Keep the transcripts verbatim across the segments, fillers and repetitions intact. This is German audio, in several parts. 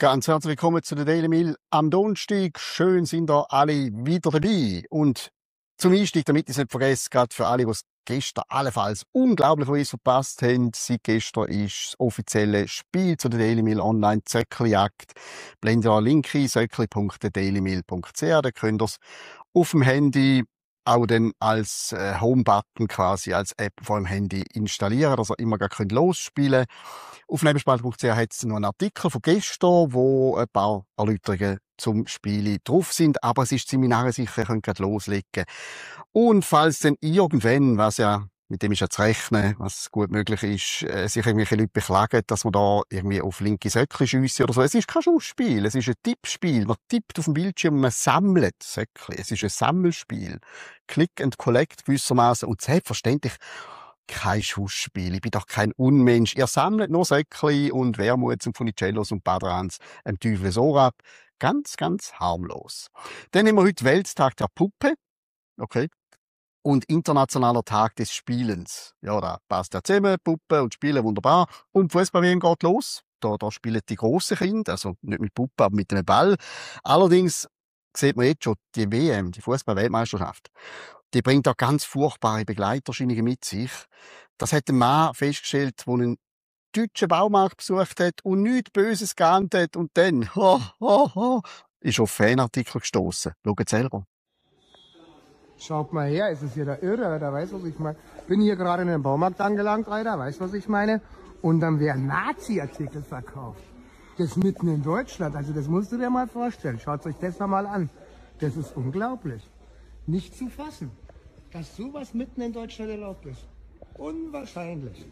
Ganz herzlich willkommen zu der Daily Mail am Donnerstag. Schön sind ihr alle wieder dabei. Und zum Einstieg, damit ich es nicht vergesse, gerade für alle, die es gestern allenfalls unglaublicherweise verpasst haben, seit gestern ist das offizielle Spiel zu der Daily Mail online Zöckli-Jagd. Blendet ihr einen Link ein, zöckli punkt dailymail punkt c h, da könnt ihr es auf dem Handy auch dann als äh, Home-Button quasi, als App vor dem Handy installieren, dass ihr immer gar könnt losspielen könnt. Auf nebelspalter punkt c h hat es noch einen Artikel von gestern, wo ein paar Erläuterungen zum Spiel drauf sind, aber es ist ziemlich narrensicher, ihr könnt gerade loslegen. Und falls dann irgendwann, was ja, mit dem ist ja zu rechnen, was gut möglich ist, äh, sich irgendwelche Leute beklagen, dass man da irgendwie auf linke Söckli schiesse oder so. Es ist kein Schussspiel, es ist ein Tippspiel. Man tippt auf dem Bildschirm und man sammelt Söckli. Es ist ein Sammelspiel. Click and Collect gewissermaßen und selbstverständlich kein Schussspiel. Ich bin doch kein Unmensch. Ihr sammelt nur Söckli und Wermuts und Funicellos und Padrans im Teufel so ab. Ganz, ganz harmlos. Dann haben wir heute Welttag der Puppe. Okay. Und internationaler Tag des Spielens. Ja, da passt ja zusammen, Puppe und Spielen, wunderbar. Und Fußball-W M geht los. Da, da spielen die grossen Kinder, also nicht mit Puppe, aber mit einem Ball. Allerdings sieht man jetzt schon, die W M, die Fußball-Weltmeisterschaft, die bringt da ganz furchtbare Begleiterscheinungen mit sich. Das hat ein Mann festgestellt, der einen deutschen Baumarkt besucht hat und nichts Böses geahnt hat. Und dann, ho, ho, ho, ist auf Fanartikel gestossen. Schaut selber. Schaut mal her, ist es hier der Irre, da weiß was ich meine. Bin hier gerade in einem Baumarkt angelangt, Alter, weißt was ich meine? Und dann werden Nazi-Artikel verkauft. Das mitten in Deutschland, also das musst du dir mal vorstellen. Schaut euch das mal an. Das ist unglaublich. Nicht zu fassen, dass sowas mitten in Deutschland erlaubt ist. Unwahrscheinlich.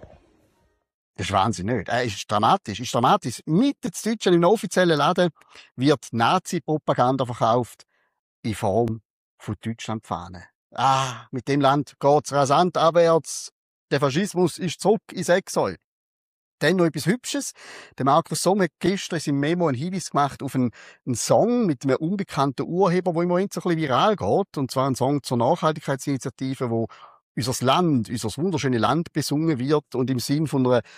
Das ist Wahnsinn, nicht? Äh, ist dramatisch, ist dramatisch. Mitten in Deutschland, in einem offiziellen Laden, wird Nazi-Propaganda verkauft in Form von Deutschlandfahnen. Ah, mit dem Land geht's rasant abwärts. Der Faschismus ist zurück, ich sag's euch. Dann noch etwas Hübsches. Der Markus Somm hat gestern in seinem Memo einen Hinweis gemacht auf einen, einen Song mit einem unbekannten Urheber, der im Moment so ein bisschen viral geht. Und zwar ein Song zur Nachhaltigkeitsinitiative, wo unser Land, unser wunderschönes Land besungen wird. Und im Sinn von einer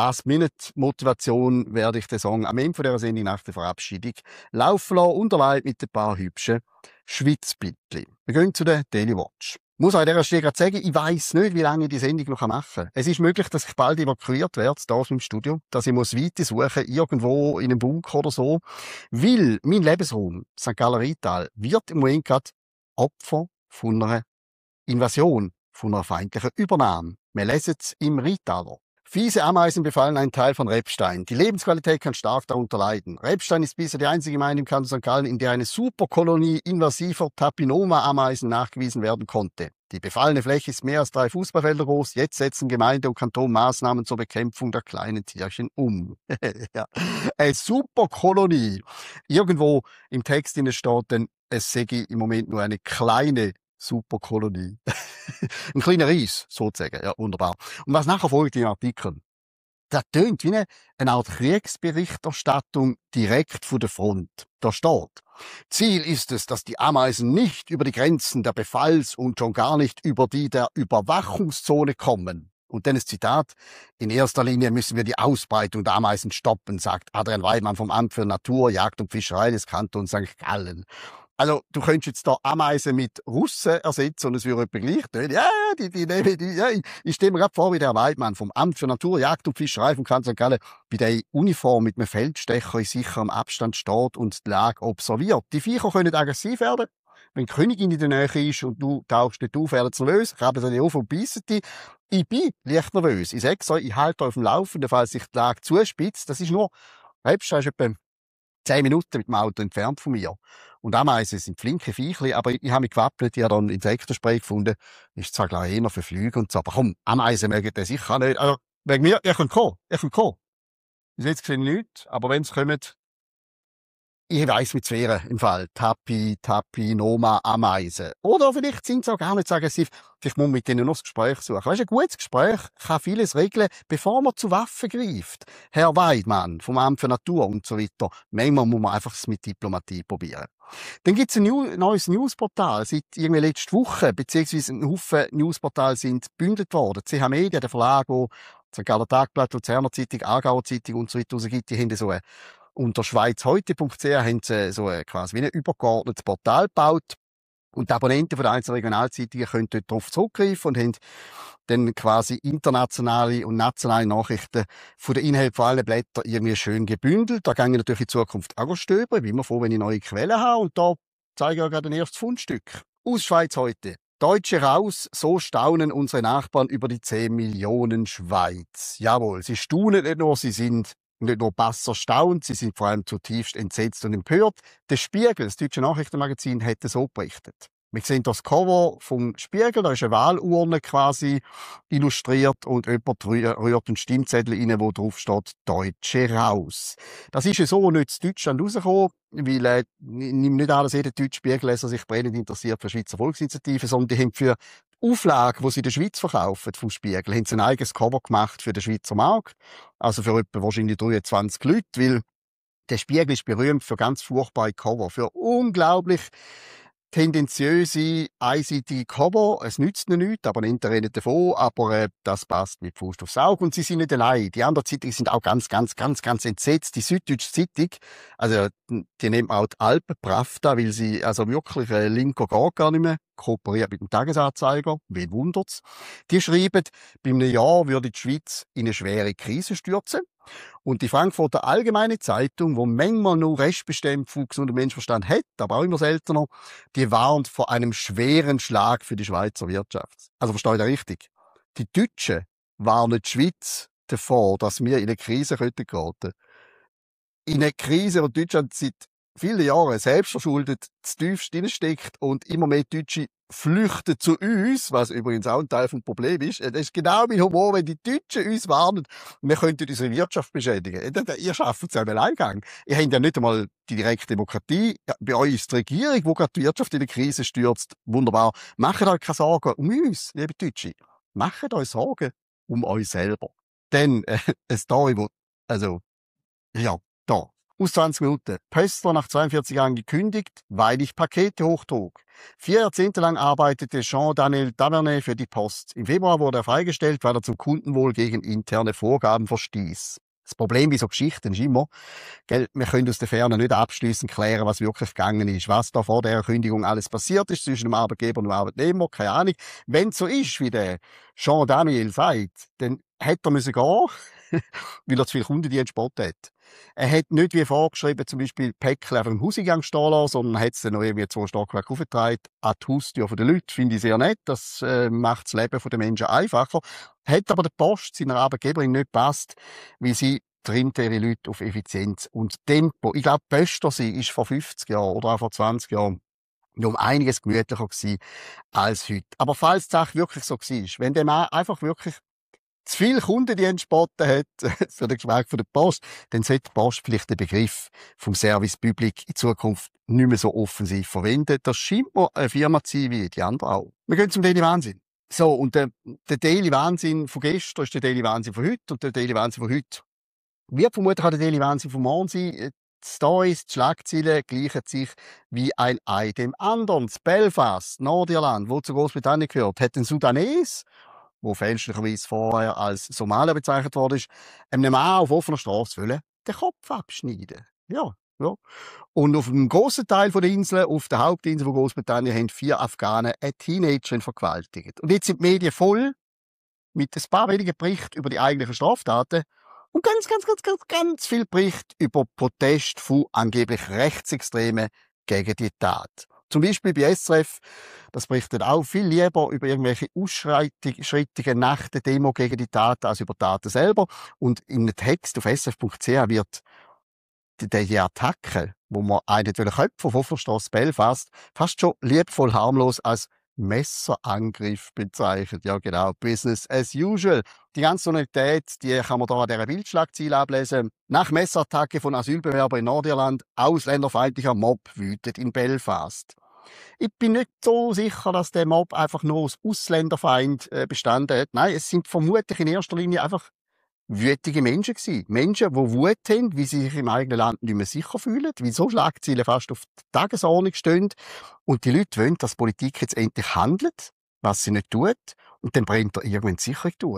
Last-Minute-Motivation werde ich den Song am Ende dieser Sendung nach der Verabschiedung laufen lassen, unterlegt mit ein paar hübschen Schwitzbildchen. Wir gehen zu der Daily Watch. Ich muss an dieser Stelle gerade sagen, ich weiss nicht, wie lange ich die Sendung noch machen kann. Es ist möglich, dass ich bald evakuiert werde, hier aus dem Studio, dass ich muss weiter suchen, irgendwo in einem Bunker oder so. Weil mein Lebensraum, Sankt Galler Rital, wird im Moment gerade Opfer von einer Invasion, von einer feindlichen Übernahme. Wir lesen es im Ritaler. Fiese Ameisen befallen einen Teil von Rebstein. Die Lebensqualität kann stark darunter leiden. Rebstein ist bisher die einzige Gemeinde im Kanton Sankt Gallen, in der eine Superkolonie invasiver Tapinoma-Ameisen nachgewiesen werden konnte. Die befallene Fläche ist mehr als drei Fußballfelder groß. Jetzt setzen Gemeinde und Kanton Maßnahmen zur Bekämpfung der kleinen Tierchen um. Ja. Eine Superkolonie. Irgendwo im Text steht dann, es sei im Moment nur eine kleine Superkolonie. Ein kleiner Reis, sozusagen. Ja, wunderbar. Und was nachher folgt im Artikel? Das tönt wie eine, eine Art Kriegsberichterstattung direkt von der Front. Da steht: Ziel ist es, dass die Ameisen nicht über die Grenzen der Befalls- und schon gar nicht über die der Überwachungszone kommen. Und dann das Zitat: In erster Linie müssen wir die Ausbreitung der Ameisen stoppen, sagt Adrian Weidmann vom Amt für Natur, Jagd und Fischerei des Kantons Sankt Gallen. Also, du könntest jetzt da Ameisen mit Russen ersetzen und es würde etwa gleich tun. Ja, die, die, die, die, ja, ich, ich stelle mir gerade vor, wie der Weidmann vom Amt für Natur, Jagd und Fischerei vom Kanton Sankt Gallen bei der Uniform mit einem Feldstecher in sicherem Abstand steht und die Lage observiert. Die Viecher können aggressiv werden. Wenn die Königin in der Nähe ist und du tauchst nicht auf, werden sie nervös, krabbeln sie auf und beißen dich. Ich bin leicht nervös. Ich sag's euch, ich halte euch auf dem Laufenden, falls sich die Lage zuspitzt. Das ist nur, Rebstein ist etwa zehn Minuten mit dem Auto entfernt von mir. Und Ameisen sind flinke Viechli, aber ich, ich habe mich gewappnet, ich habe dann Insektenspray gefunden. Ist zwar gleich eher für Flüge und so, aber komm, Ameisen mögen das sicher nicht. Also, wegen mir, ihr könnt kommen, ihr könnt kommen. Bis jetzt gesehen nichts, aber wenn sie kommen, ich weiss mit zu wehren, im Fall. Tapi, Tapi, Noma, Ameisen. Oder vielleicht sind sie auch gar nicht so aggressiv. Vielleicht muss man mit denen noch das Gespräch suchen. Weißt du, ein gutes Gespräch kann vieles regeln, bevor man zu Waffen greift. Herr Weidmann vom Amt für Natur und so weiter. Manchmal muss man einfach es mit Diplomatie probieren. Dann gibt es ein New- neues Newsportal. Seit irgendwie letzte Woche, beziehungsweise ein Haufen Newsportale sind gebündelt worden. C H Media, der Verlag, wo Sankt Galler Tagblatt, Luzerner Zeitung, Aargauer Zeitung und so weiter rausgibt, die haben so eine Unter schweizheute punkt c h haben sie so ein, quasi wie ein übergeordnetes Portal gebaut. Und die Abonnenten von den einzelnen Regionalzeitungen können dort darauf zurückgreifen und haben dann quasi internationale und nationale Nachrichten von den Inhalten von allen Blättern irgendwie schön gebündelt. Da gehen wir natürlich in Zukunft auch stöbern, wie immer froh, wenn ich neue Quellen habe. Und da zeige ich euch gerade ein erstes Fundstück. Aus Schweiz heute. Deutsche raus, so staunen unsere Nachbarn über die zehn Millionen Schweiz. Jawohl, sie staunen nicht nur, sie sind nicht nur bass erstaunt, sie sind vor allem zutiefst entsetzt und empört. Der Spiegel, das deutsche Nachrichtenmagazin, hat so berichtet. Wir sehen das Cover vom Spiegel, da ist eine Wahlurne quasi illustriert und jemand rührt einen Stimmzettel rein, wo drauf steht «Deutsche raus». Das ist ja so nicht in Deutschland rausgekommen, weil äh, nicht alles jeder deutsche Spiegelleser sich brennend interessiert für Schweizer Volksinitiativen, sondern die haben für die Auflage, die sie in der Schweiz verkaufen, vom Spiegel, haben sie ein eigenes Cover gemacht für den Schweizer Markt. Also für etwa wahrscheinlich dreiundzwanzig Leute, weil der Spiegel ist berühmt für ganz furchtbare Cover, für unglaublich tendenziöse, einseitige Cover. Es nützt ihnen nichts, aber nicht reden davon, aber äh, das passt mit Faust aufs Auge. Und sie sind nicht allein. Die anderen Zeitungen sind auch ganz, ganz, ganz, ganz entsetzt. Die Süddeutsche Zeitung, also die nennt man auch die Alpenpravda, weil sie also wirklich äh, linker geht gar nicht mehr, kooperiert mit dem Tagesanzeiger, wen wundert's. Die schreiben, bei einem Jahr würde die Schweiz in eine schwere Krise stürzen. Und die Frankfurter Allgemeine Zeitung, wo manchmal nur Restbestände von gesundem Menschenverstand hat, aber auch immer seltener, die warnt vor einem schweren Schlag für die Schweizer Wirtschaft. Also versteht ihr richtig? Die Deutschen warnen die Schweiz davor, dass wir in eine Krise geraten könnten. In eine Krise, wo Deutschland seit vielen Jahren selbstverschuldet zu tiefst drinsteckt und immer mehr Deutsche flüchten zu uns, was übrigens auch ein Teil vom Problem ist. Das ist genau mein Humor, wenn die Deutschen uns warnen, wir könnten unsere Wirtschaft beschädigen. Ihr schafft es ja im Alleingang. Ihr habt ja nicht einmal die direkte Demokratie. Bei euch ist die Regierung, die gerade die Wirtschaft in die Krise stürzt. Wunderbar. Macht euch keine Sorgen um uns, liebe Deutsche. Macht euch Sorgen um euch selber. Denn äh, eine Story, wo, also, ja, da. Aus zwanzig Minuten. Pöstler nach zweiundvierzig Jahren gekündigt, weil ich Pakete hochtrug. Vier Jahrzehnte lang arbeitete Jean-Daniel Tavernet für die Post. Im Februar wurde er freigestellt, weil er zum Kundenwohl gegen interne Vorgaben verstieß. Das Problem bei so Geschichten ist immer, gell, wir können aus der Ferne nicht abschliessend klären, was wirklich gegangen ist, was da vor der Kündigung alles passiert ist zwischen dem Arbeitgeber und dem Arbeitnehmer, keine Ahnung. Wenn es so ist, wie der Jean-Daniel sagt, dann hätte er müssen gehen, weil er zu viel Kundendienst geboten hat. Er hat nicht wie vorgeschrieben, zum Beispiel Päckchen auf dem Hauseingang stehen lassen, sondern hat es dann noch irgendwie zwei Stockwerke aufgetragen, an die Haustür der Leute. Finde ich sehr nett. Das äh, macht das Leben der Menschen einfacher. Hat aber der Post seiner Arbeitgeberin nicht gepasst, weil sie trimmt ihre Leute auf Effizienz und Tempo. Ich glaube, Pöstersee ist vor fünfzig Jahren oder auch vor zwanzig Jahren noch um einiges gemütlicher gewesen als heute. Aber falls die Sache wirklich so war, wenn der Mann einfach wirklich zu viel Kundendienst geboten hat für den Geschmack von der Post, dann sollte die Post vielleicht den Begriff vom Service Public in Zukunft nicht mehr so offensiv verwenden. Das scheint mir eine Firma zu sein wie die andere auch. Wir gehen zum Daily Wahnsinn. So, und der, der Daily Wahnsinn von gestern ist der Daily Wahnsinn von heute und der Daily Wahnsinn von heute wird vermutlich auch der Daily Wahnsinn von morgen sein. Die Stories, die Schlagzeilen gleichen sich wie ein Ei dem anderen. Das Belfast, Nordirland, wo zu Großbritannien gehört, hat den Sudanese, wo fälschlicherweise vorher als Somalia bezeichnet worden ist, einem Mann auf offener Straße wollen den Kopf abschneiden. Ja, ja. Und auf einem grossen Teil der Insel, auf der Hauptinsel von Großbritannien, haben vier Afghanen eine Teenagerin vergewaltigt. Und jetzt sind die Medien voll mit ein paar wenigen Berichten über die eigentlichen Straftaten und ganz, ganz, ganz, ganz, ganz viel Bericht über Protest von angeblich Rechtsextremen gegen die Tat. Zum Beispiel bei S R F, das berichtet auch viel lieber über irgendwelche Ausschreitungen nach der Demo gegen die Tat als über die Taten selber. Und in einem Text auf s f punkt c h wird die Attacke, wo man einen Köpfe auf Offenstrasse Belfast fast schon liebevoll harmlos als Messerangriff bezeichnet. Ja, genau. Business as usual. Die ganze Tonalität, die kann man da an dieser Bildschlagzeile ablesen. Nach Messerattacke von Asylbewerbern in Nordirland, ausländerfeindlicher Mob wütet in Belfast. Ich bin nicht so sicher, dass der Mob einfach nur aus Ausländerfeind äh, bestanden hat. Nein, es sind vermutlich in erster Linie einfach wütige Menschen gewesen. Menschen, die Wut haben, wie sie sich im eigenen Land nicht mehr sicher fühlen, wie so Schlagzeilen fast auf der Tagesordnung stehen. Und die Leute wollen, dass die Politik jetzt endlich handelt, was sie nicht tut. Und dann brennt er irgendwann die Sicherung durch.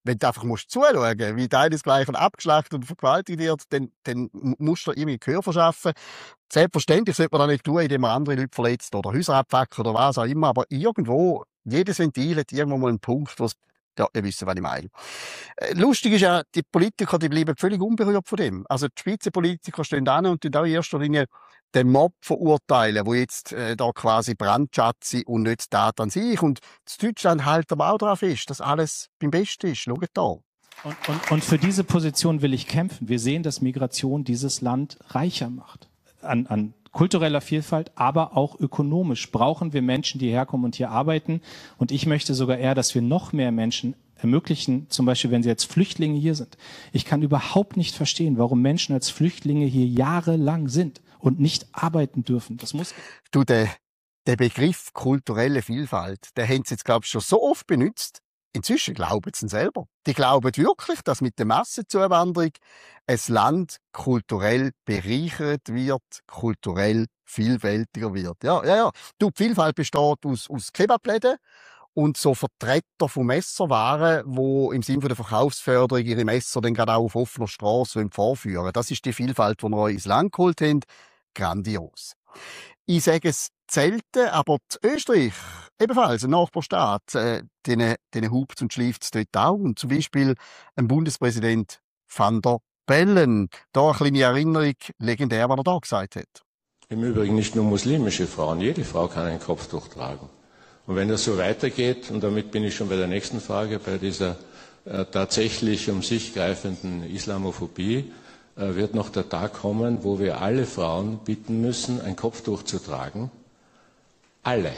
wenn du einfach musst zuschauen, wie deinesgleichen abgeschlachtet und vergewaltigt wird, dann, dann musst du irgendwie Gehör verschaffen. Selbstverständlich sollte man das nicht tun, indem man andere Leute verletzt oder Häuser abfacken oder was auch immer, aber irgendwo, jedes Ventil hat irgendwo mal einen Punkt, wo es, ja, ihr wisst, was ich meine. Äh, Lustig ist ja, die Politiker, die bleiben völlig unberührt von dem. Also die Spitzenpolitiker stehen da und tun auch in erster Linie den Mob verurteilen, wo jetzt äh, da quasi brandschatzt und nicht die Tat an sich. Und in Deutschland hält aber auch daran fest, dass alles beim Besten ist. Schaut da. Und, und, und für diese Position will ich kämpfen. Wir sehen, dass Migration dieses Land reicher macht. An, an kultureller Vielfalt, aber auch ökonomisch brauchen wir Menschen, die herkommen und hier arbeiten. Und ich möchte sogar eher, dass wir noch mehr Menschen ermöglichen, zum Beispiel, wenn sie jetzt Flüchtlinge hier sind. Ich kann überhaupt nicht verstehen, warum Menschen als Flüchtlinge hier jahrelang sind und nicht arbeiten dürfen. Das muss. Du, der, der Begriff kulturelle Vielfalt, der haben sie jetzt, glaube ich, schon so oft benutzt. Inzwischen glauben sie ihn selber. Die glauben wirklich, dass mit der Massenzuwanderung ein Land kulturell bereichert wird, kulturell vielfältiger wird. Ja, ja, ja. Du, die Vielfalt besteht aus, aus Kebabläden und so Vertreter von Messerwaren, die im Sinne der Verkaufsförderung ihre Messer dann gerade auch auf offener Straße vorführen. Das ist die Vielfalt, die wir euch ins Land geholt haben. Grandios. Ich sage es selten, aber in Österreich, ebenfalls ein Nachbarstaat, äh, denen, denen hupt und schläft es dort auch. Und zum Beispiel ein Bundespräsident Van der Bellen. Da eine kleine Erinnerung, legendär, was er da gesagt hat. Im Übrigen nicht nur muslimische Frauen, jede Frau kann ein Kopftuch tragen. Und wenn das so weitergeht, und damit bin ich schon bei der nächsten Frage, bei dieser äh, tatsächlich um sich greifenden Islamophobie, äh, wird noch der Tag kommen, wo wir alle Frauen bitten müssen, ein Kopftuch zu tragen. Alle.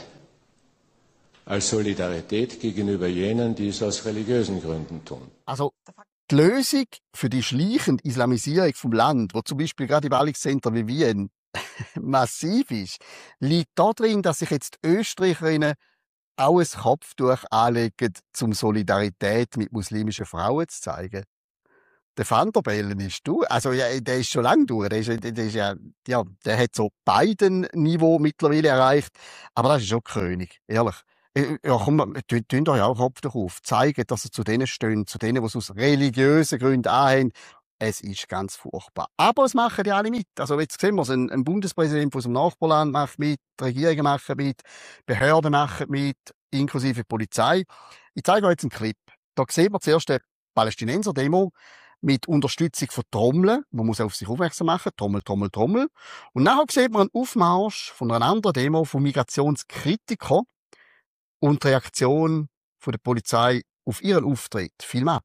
Als Solidarität gegenüber jenen, die es aus religiösen Gründen tun. Also, die Lösung für die schleichende Islamisierung vom Land, wo zum Beispiel gerade im Ballungszentren wie Wien massiv ist, liegt darin, dass sich jetzt die Österreicherinnen auch ein Kopftuch anlegen, um Solidarität mit muslimischen Frauen zu zeigen. Der Van der Bellen ist du, also ja, der ist schon lange durch, der, ist, der, ist ja, ja, der hat so beiden Niveau mittlerweile erreicht, aber das ist schon König, ehrlich. Ja, komm, tun euch auch Kopftuch auf, zeigen, dass ihr zu denen stehen, zu denen, die es aus religiösen Gründen anhaben. Es ist ganz furchtbar. Aber es machen die alle mit. Also jetzt sehen wir es, ein, ein Bundespräsident aus dem Nachbarland macht mit, die Regierungen machen mit, Behörden machen mit, inklusive Polizei. Ich zeige euch jetzt einen Clip. Da sehen wir zuerst eine Palästinenser-Demo mit Unterstützung von Trommeln. Man muss auf sich aufmerksam machen. Trommel, Trommel, Trommel. Und nachher sieht man einen Aufmarsch von einer anderen Demo von Migrationskritikern und die Reaktion von der Polizei auf ihren Auftritt. Film ab.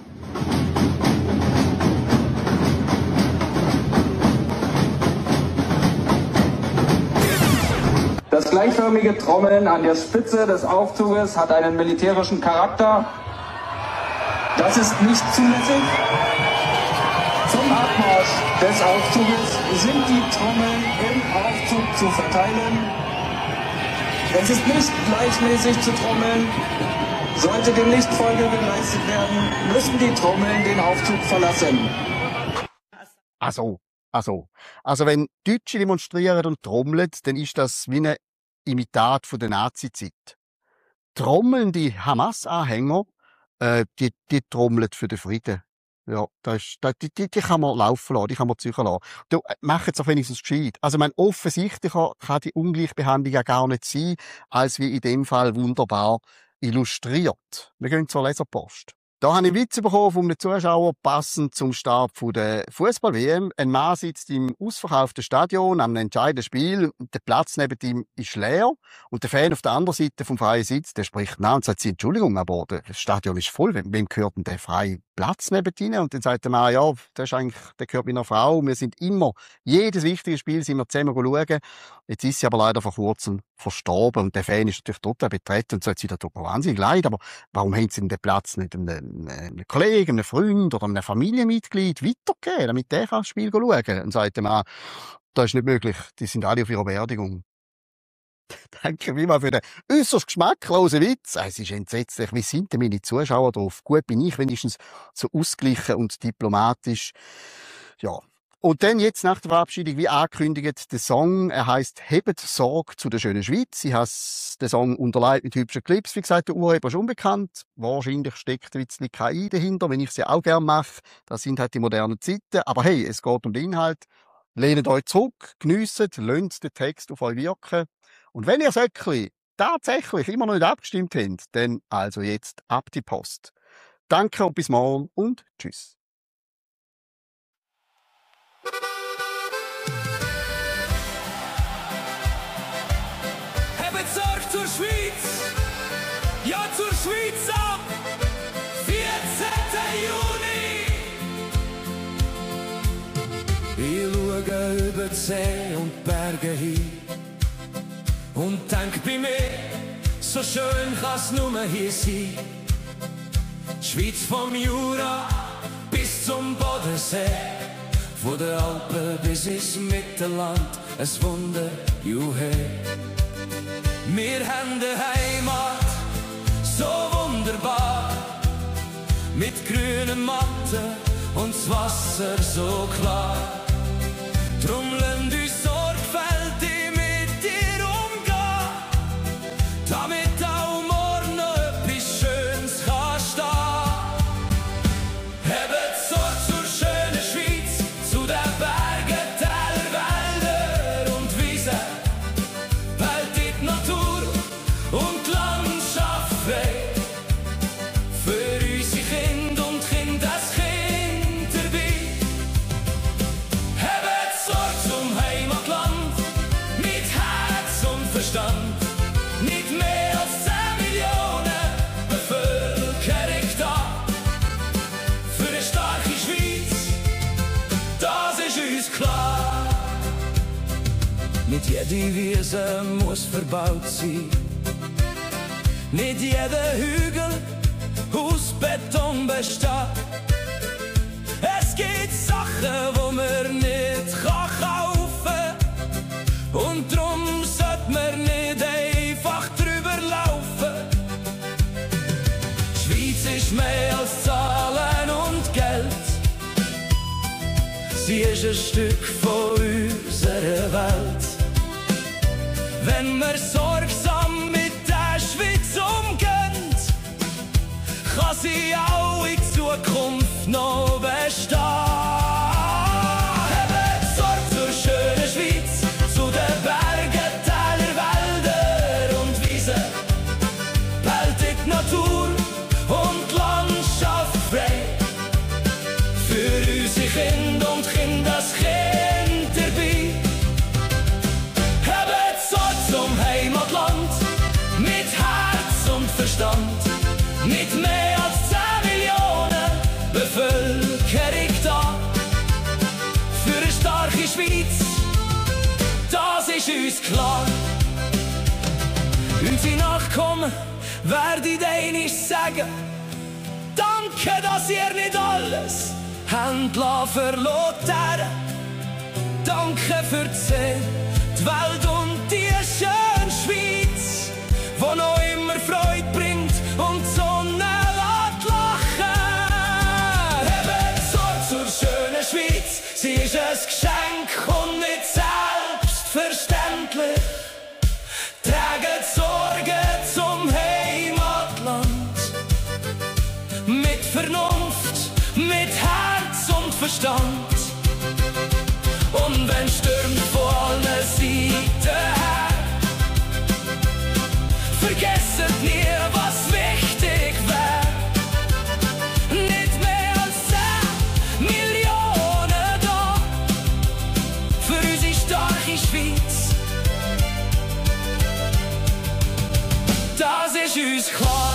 Das gleichförmige Trommeln an der Spitze des Aufzuges hat einen militärischen Charakter. Das ist nicht zulässig. Zum Abmarsch des Aufzuges sind die Trommeln im Aufzug zu verteilen. Es ist nicht gleichmäßig zu trommeln. Sollte dem nicht Folge geleistet werden, müssen die Trommeln den Aufzug verlassen. Also, also, also wenn Deutsche demonstrieren und trommeln, dann ist das wie ein Imitat von der Nazi-Zeit. Trommeln die Hamas-Anhänger, äh, die, die trommeln für den Frieden. Ja, das ist, das, die, die, die kann man laufen lassen, die kann man ziehen lassen. Du, mach jetzt auch wenigstens gescheit. Also, ich meine, offensichtlicher kann die Ungleichbehandlung ja gar nicht sein, als wie in dem Fall wunderbar illustriert. Wir gehen zur Leserpost. Da habe ich einen Witz bekommen von einem Zuschauer, passend zum Start der Fußball-W M. Ein Mann sitzt im ausverkauften Stadion am entscheidenden Spiel. Der Platz neben ihm ist leer. Und der Fan auf der anderen Seite vom freien Sitz, der spricht nach und sagt, Entschuldigung, aber das Stadion ist voll. Wem gehört denn der freie Platz neben ihnen? Und dann sagt der Mann, ja, der ist eigentlich, der gehört meiner Frau. Wir sind immer, jedes wichtige Spiel sind wir zusammen schauen. Jetzt ist sie aber leider vor kurzem verstorben. Und der Fan ist natürlich total betreten und sagt, sie, das tut mir wahnsinnig leid, aber warum haben sie denn den Platz nicht einem, einem Kollegen, einem Freund oder einem Familienmitglied weitergegeben, damit der das Spiel schauen kann? Und sagt der Mann, das ist nicht möglich, die sind alle auf ihrer Beerdigung. Danke vielmals für den äußerst geschmacklosen Witz. Es ist entsetzlich. Wie sind denn meine Zuschauer drauf? Gut bin ich wenigstens so ausgeglichen und diplomatisch. Ja, Und dann jetzt nach der Verabschiedung, wie angekündigt, der Song, er heisst «Hebt Sorge zu der schönen Schweiz». Ich habe den Song unterlegt mit hübschen Clips. Wie gesagt, der Urheber ist unbekannt. Wahrscheinlich steckt ein bisschen K I dahinter, wenn ich sie auch gerne mache. Das sind halt die modernen Zeiten. Aber hey, es geht um den Inhalt. Lehnt euch zurück, geniesst, lasst den Text auf euch wirken. Und wenn ihr Söckli tatsächlich immer noch nicht abgestimmt habt, dann also jetzt ab die Post. Danke und bis morgen und tschüss. Hebt Sorge zur Schweiz, ja zur Schweiz am vierzehnten Juni. Ich schaue über die See und die Berge hin und denk bei mir, so schön kann's nur hier sein. Die Schweiz vom Jura bis zum Bodensee, von den Alpen bis ins Mittelland, ein Wunder, juhe. Wir haben eine Heimat, so wunderbar, mit grünen Matten und das Wasser so klar. Drum lasst uns sorgfältig mit dir umgehen, damit auch morgen noch etwas Schönes kann stehen. Hebt Sorge zur schönen Schweiz, zu den Bergen, Täler, Wälder und Wiesen. Behält die Natur und die Landschaft frei. Für unsere Kinder und Kindeskind dabei. Hebt Sorge zum Heimatland, mit Herz und Verstand. Nicht mehr als zehn Millionen Bevölkerung da. Für eine starke Schweiz, das ist uns klar. Nicht jede Wiese muss verbaut sein. Nicht jeder Hügel aus Beton besteht. Es gibt Sachen, wo man nicht kaufen kann. Und darum sollte man nicht einfach drüber laufen. Die Schweiz ist mehr als Zahlen und Geld. Sie ist ein Stück von unserer Welt. Wenn wir sorgsam mit der Schweiz umgehen, kann sie auch in Zukunft noch bestehen. Hebt Sorge zur schönen Schweiz, zu den Bergen, Täler, Wälder und Wiesen. Behält die Natur und die Landschaft frei. Für unsere Kinder und Kindeskind dabei. Hebt Sorge zum Heimatland, mit Herz und Verstand. Nicht mehr als zehn Millionen Bevölkerung da. Für eine starke Schweiz, das ist uns klar. Unsere Nachkommen werden einmal sagen: Danke, dass ihr nicht alles habt verloren. Danke für die See, die Welt und die schöne Schweiz, wo noch immer Freude bringt und die Sonne lässt lachen. Hebt Sorge zur schönen Schweiz, sie ist ein Geschenk und nicht selbstverständlich. Traget Sorge zum Heimatland, mit Vernunft, mit Herz und Verstand. Und wenn stürmt von allen Seiten her, vergesset nie, was wichtig wär. Nicht mehr als zehn Millionen da, für unsere starke Schweiz. Das ist uns klar.